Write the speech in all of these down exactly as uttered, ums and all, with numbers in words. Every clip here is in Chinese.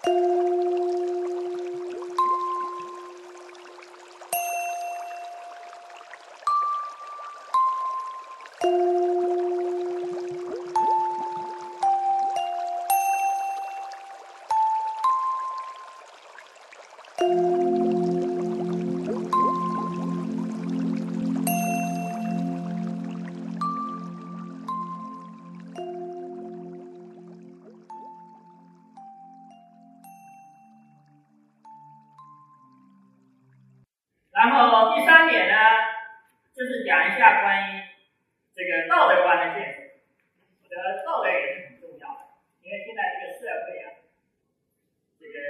然后第三点呢，就是讲一下关于这个道德观的建设。我觉得道德也是很重要的，因为现在这个社会啊，这个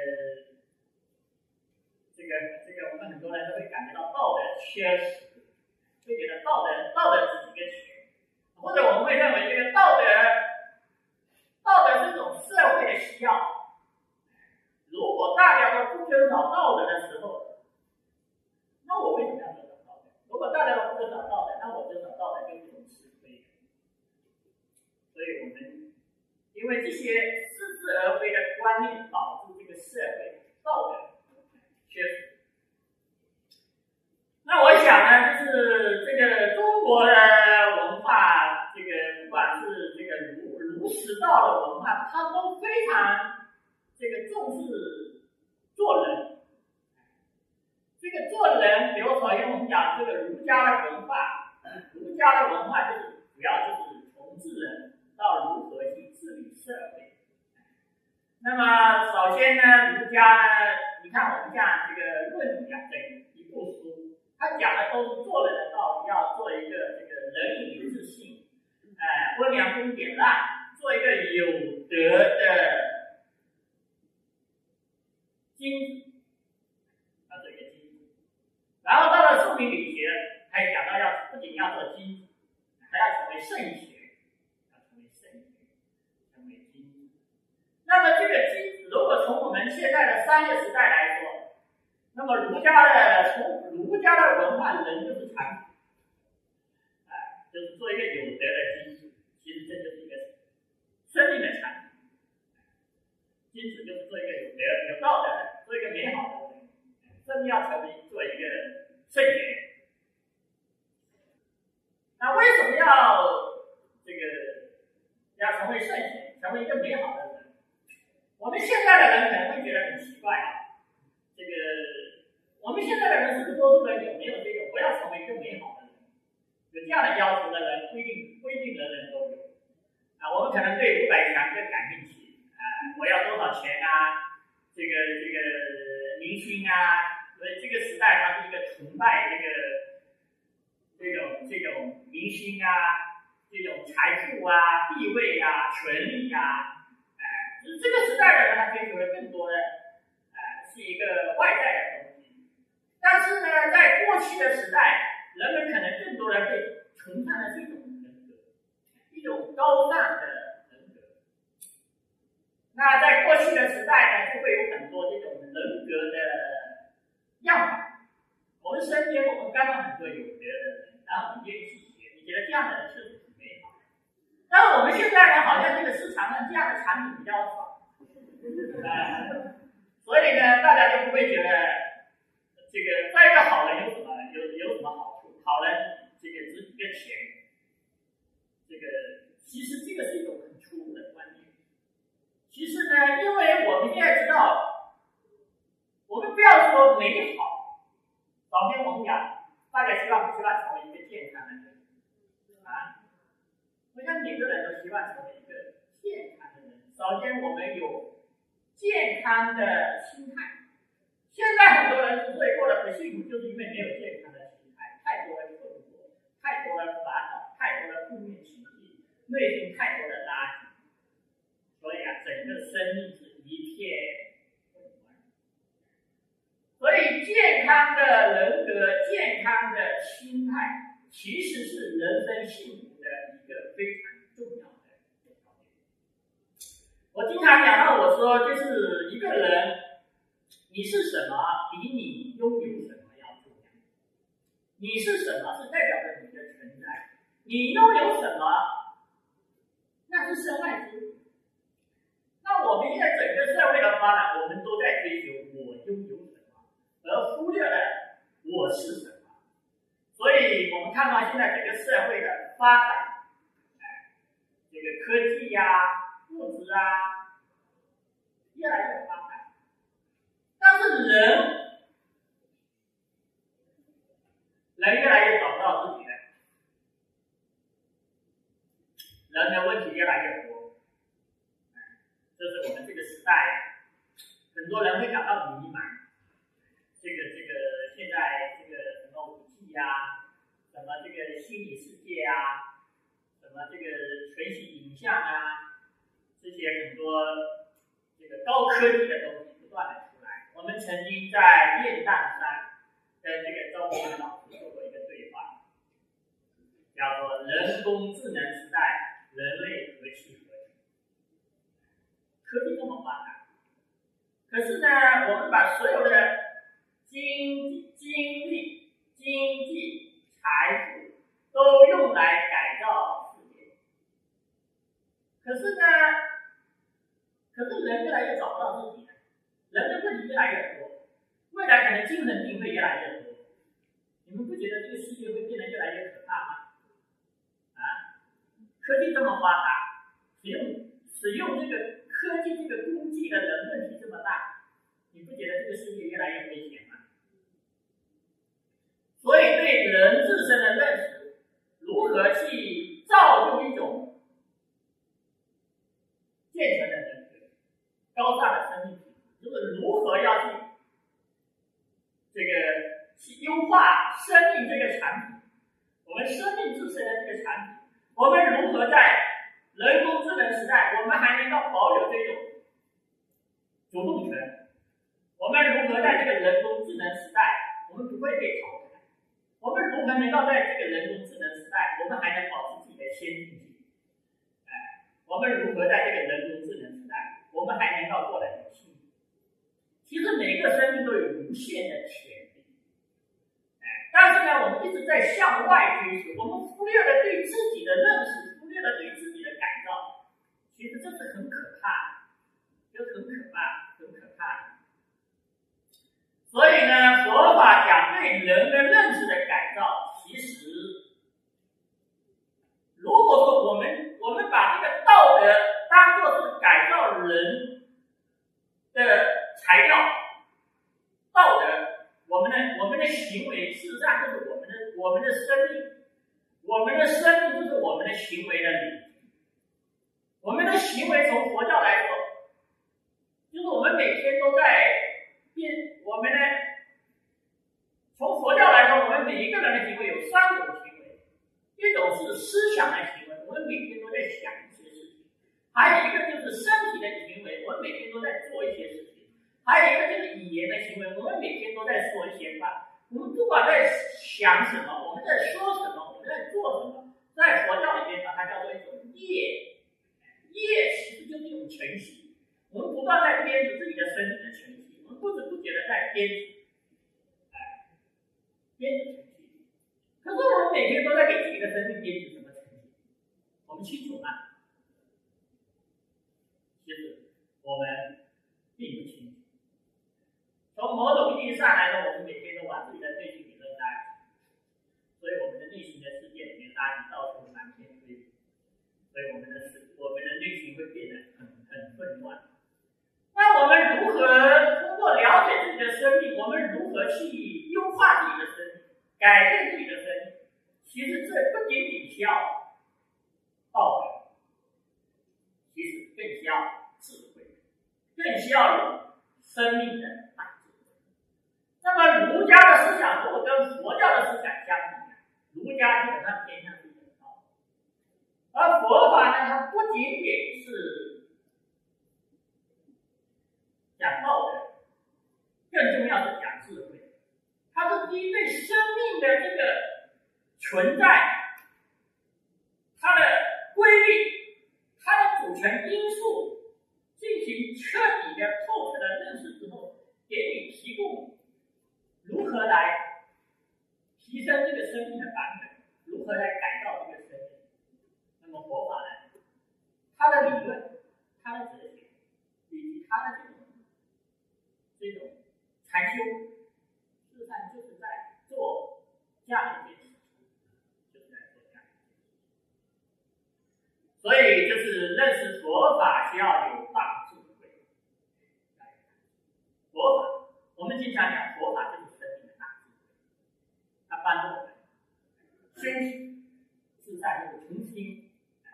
这个这个我们很多人都会感觉到道德缺失，会觉得道德道德只是一个缺，或者我们会认为这个道德道德是一种社会的需要。如果大家都不遵守道德的时候，那我为什么要遵守道德？如果大家都不遵守道德，那我遵守道德就是一种吃亏。所以我们因为这些似是而非的观念，导致这个社会道德缺失。那我想呢，就是这个中国的文化，这个不管是这个儒儒释道的文化，它都非常这个重视做人。这个做人，比如说，因为我们讲这个儒家的文化，儒家的文化就是主要就是从治人到如何去治理社会。那么，首先呢，儒家呢，你看我们像这个《论语》啊，这一部书，它讲的都是做人的道理，要做一个这个仁义礼智信，哎，温良恭俭让，做一个有德的君子。然后到了庶民理学，还讲到要不仅要做君子，还要成为圣贤，要成为圣贤，成为君子。那么这个君子，如果从我们现在的商业时代来说，那么儒家的从儒家的文化，人就是产品，哎，就是做一个有德的君子。其实这就是一个生命的产品。君子就是做一个有德、有道德的，做一个美好的人。真的要成为做一个圣贤。那为什么要这个要成为圣贤，成为一个美好的人？我们现在的人可能会觉得很奇怪啊，这个我们现在的人是不是多数人有没有这个我要成为一个美好的人？有这样的要求的人，不一定不一定人人都有啊。我们可能对五百强更感兴趣啊，我要多少钱啊？这个这个明星啊。所以这个时代，它是一个崇拜这个这种这种明星啊，这种财富啊、地位啊、权力啊，哎，就是这个时代的人，他追求的更多的，哎，是一个外在的东西。但是呢，在过去的时代，人们可能更多的被崇尚的是一种人格，一种高尚的人格。那在过去的时代呢，就会有很多这种人格的样板。我们身边我们看到很多有德的人，然后你愿意去学，你觉得这样的人确实挺美好。但是我们现在呢，好像这个市场上这样的产品比较少，呃，所以呢，大家就不会觉得这个再一个好人有什么有有什么好处？好人这个值几个钱？这个其实这个是一种很错误的观念。其实呢，因为我们现在知道，我们不要说美好。首先我们讲，大家希望不希望成为一个健康的人啊？我想每个人都希望成为一个健康的人。首先我们有健康的心态。现在很多人之所以过得不幸福，就是因为没有健康的心态，太多的困惑，太多的烦恼，太多的负面情绪，内心太多的垃圾。所以啊，整个生命是一片混乱。所以健康的人格、健康的心态，其实是人生幸福的一个非常重要的条件。我经常讲到，我说就是一个人，你是什么，比你拥有什么要重要。你是什么，是代表着你的存在；你拥有什么，那是身外之物。那我们现在整个社会的发展，我们现在整个社会的发展，哎，这个科技呀、啊、物质啊，越来越发达，但是人，人越来越找不到自己了，人的问题越来越多，这是我们这个时代，很多人会感到迷茫。这个这个现在这个什么五 G 呀，什么这个虚拟世界啊，什么这个全息影像啊，这些很多这个高科技的东西不断的出来。我们曾经在雁荡山跟这个周文老师做过一个对话，叫做人工智能时代，人类何去何从？科技这么发达，可是呢，我们把所有的经经历、经济、财富都用来改造世界，可是呢，可是人越来越找不到自己了，人的问题越来越多，未来可能精神病会越来越多。你们不觉得这个世界会变得越来越可怕吗？啊，科技这么发达，使用使用这个科技这个工具的人问题这么大，你不觉得这个世界越来越危险吗？所以对人自身的认识，如何去造就一种健全的人格、高尚的生命品质，就是如何要去这个去优化生命这个产品，我们生命自身的这个产品，我们如何在人工智能时代，我们还能够保有这种主动权？我们如何在这个人工智能时代，我们不会被淘汰？我们如何能够在这个人工智能时代，我们还能保持自己的先进性？哎，我们如何在这个人工智能时代，我们还能够过得有幸福？其实每个生命都有无限的潜力，哎，但是呢，我们一直在向外追求，我们忽略了对自己的认识，忽略了对自己的改造。其实这是很可怕的，这很可怕，很可怕的。所以呢，佛法讲对人的认识的改造，其实，如果说我们我们把这个道德当作是改造人的材料，道德，我们的我们的行为，事实上就是我们的我们的生命，我们的生命就是我们的行为的理。我们的行为从佛教来说，就是我们每天都在变，我们呢，从佛教来说，我们每一个人的行为有三种行为，一种是思想的行为，我们每天都在想一些事情；还有一个就是身体的行为，我们每天都在做一些事情；还有一个就是语言的行为，我们每天都在说一些话。我们不管在想什么，我们在说什么，我们在做什么，在佛教里面把它叫做一种业。业其实就是一种程序，我们不断在编织自己的身体的程序，我们不知不觉的在编织，哎，编织程序。可是我们每天都在给自己的生命编织什么程序？我们清楚吗？其实我们并不清楚。从某种意义上来说，我们每天都把自己的内心给扔垃圾，所以我们的内心的世界里面垃圾到处满天飞，所以我们的世我们的内心会变得很很混乱。那我们如何通过了解自己的生命，我们如何去优化自己的生命，改变自己的生命？其实这不仅仅需要道德，其实更需要智慧，更需要有生命的大智慧。那么儒家的思想如果跟佛教的思想相比，儒家基本上偏向是人道，而佛法呢，它不仅仅是讲道德，更重要是讲智慧。它是基于对生命的这个存在，它的规律，它的组成因素，进行彻底的、透彻的认识之后，给你提供如何来提升这个生命的版本，如何来改造这个生命。那么佛法呢，它的理论、它的哲学，以及它的这种这种禅修，事实上就是在做这样一件事情，就是在所以就是认识佛法需要有大智慧。佛法，我们经常讲佛法就是生命的大智慧，它帮助我们修行是在这个重新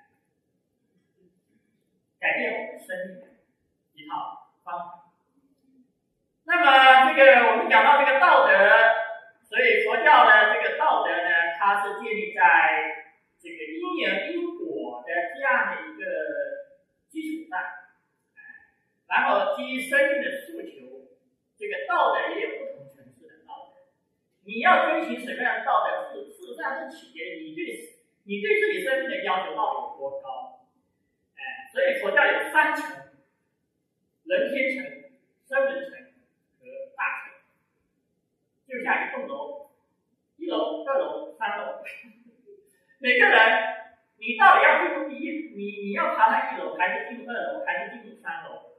改变我们生命的一套方法。那么这个我们讲到这个道德，所以佛教呢，这个道德呢，它是建立在这个因缘因果的这样的一个基础上，然后基于生命的诉求，这个道德也有不同层次的道德。你要追寻什么样的道德，事实上是取决于你对你对自己生命的要求到底有多高。哎，所以佛教有三层：人天层、声闻层和大层。就像一栋楼，一楼、二楼、三楼，每个人，你到底要进入第一，你你要爬上一楼，还是进入二楼，还是进入三楼？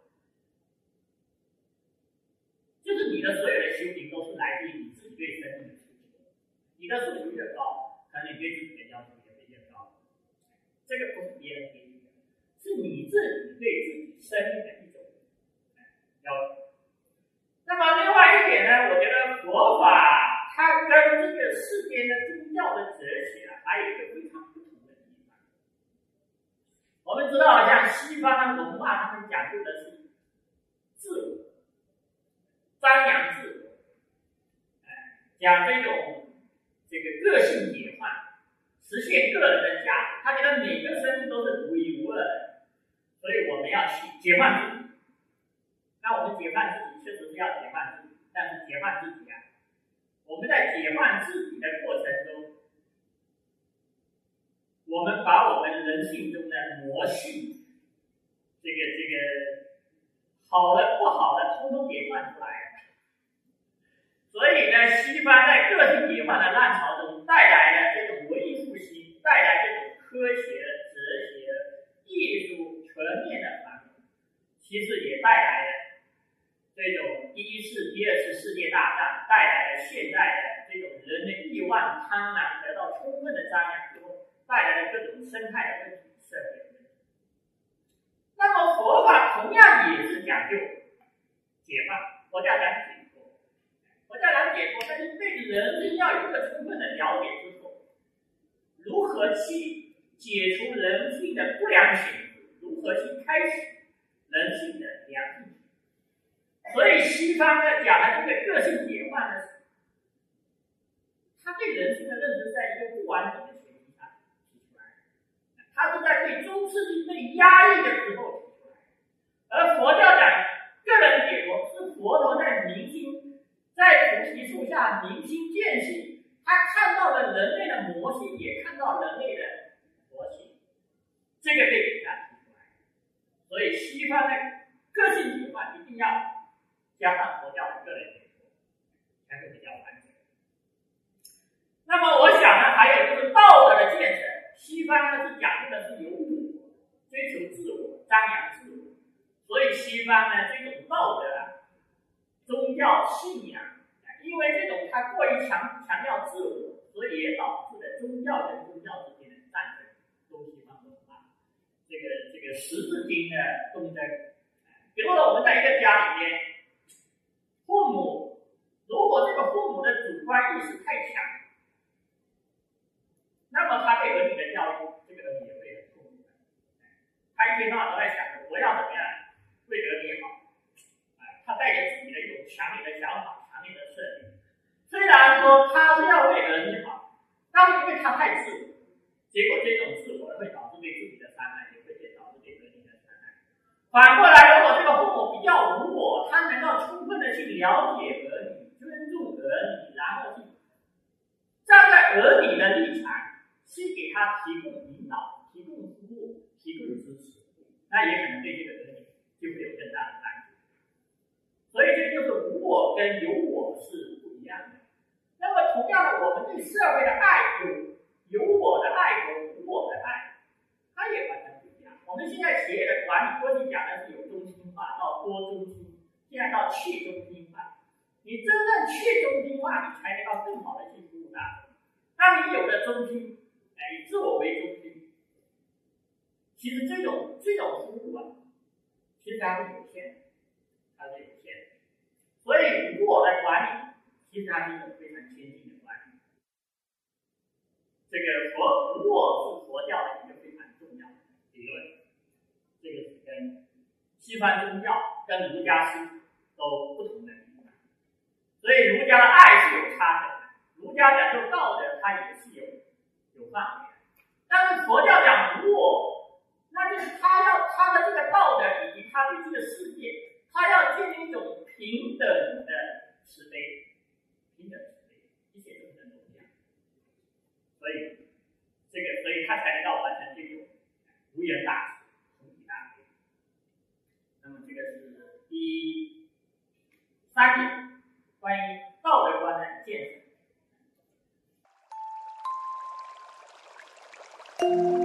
就是你的所有的修行都是来自于你自己对生命的诉求。你的诉求越高，可能你对自己的要求也会越高。这个不是别人给你的，是你自己对自己生命的一种要求。那么另外一点呢，我觉得佛法它跟这个世间的宗教的哲学啊，还有一个非常不同的地方。我们知道，像西方的文化，他们讲究的是自我、张扬自我，讲这种这个个性解放，实现个人的价值。他觉得每个生命都是独一无二的，所以我们要去解放自己。那我们解放自己，确实是要解放自己，但是解放自己啊，我们在解放自己的过程中，我们把我们人性中的魔性，这个这个好的不好的，通通解放出来。所以呢，西方在个性解放的浪潮中带来了这种文艺复兴，带来这种科学、哲学、艺术全面的繁荣，其实也带来了这种第一次、第二次世界大战带来了现在的这种人的欲望、贪婪得到充分的张扬之后，带来了各种生态的问题、社会的问题。那么佛法同样也是讲究解放，佛教讲解脱，佛教讲解脱，但是对人性要有一个充分的了解之后，如何去解除人性的不良潜质，如何去开启人性的良性。所以西方呢讲的这个个性解放呢，他对人性的认知在一个不完整的前提下提出来，他是在对中世纪被压抑的时候提出来，而佛教讲个人解脱是佛陀在明心，在菩提树下明心见性，他看到了人类的魔性，也看到人类的佛性，这个对比下提出来。所以西方的个性解放一定要加上佛教的个人解脱，才会比较完整。那么我想呢，还有就是道德的建设，西方呢是讲究的是有我，追求自我，张扬自我，所以西方呢这种道德啊，宗教信仰，因为这种它过于强强调自我，所以也导致了宗教跟宗教之间的战争，东西方文化，这个这个十字军的东征。比如说我们在一个家里面，父母如果这个父母的主观意识太强，那么他对儿女的教育，这个儿女也会很痛苦的。他一天到晚都在想着我要怎么样为儿女好，他带着自己的一种强烈的想法、强烈的设定。虽然说他是要为儿女好，但是因为他太自我，结果这种自我会导致对自己的伤害，也会导致对儿女的伤害。反过来，如果这个父母比较无我，他能够充分的去了解儿女、尊重儿女，然后去站在儿女的立场去给他提供引导、提供服务、提供支持，那也可能对这个儿女就会有更大的帮助。所以这就是无我跟有我是不一样的。那么同样的，我们对社会的爱有有我的爱和无我的爱，它也完全不一样。我们现在企业的管理过去讲的是有中心化到多中心，现在到去中心化。你真正去中心化，你才能够更好的去服务大众。当你有了中心，以自我为中心， 其实这种这种服务啊，其实它是有限的，它是有限的。所以无我的管理，其实它是一种非常先进的管理。这个佛无我是佛教的一个非常重要的理论，这个是跟西方宗教跟儒家思想都不同的地方。所以儒家的爱是有差的，儒家讲究道德，它也是有有范围的。但是佛教讲无我，那就是他要他的这个道德以及他对这个世界，他要建立一种平等的慈悲，平等慈悲，一切众生都一样。所以这个，所以他才能够完成这种无缘大慈、同体大悲。那么这个是第三点，关于道德观的建设。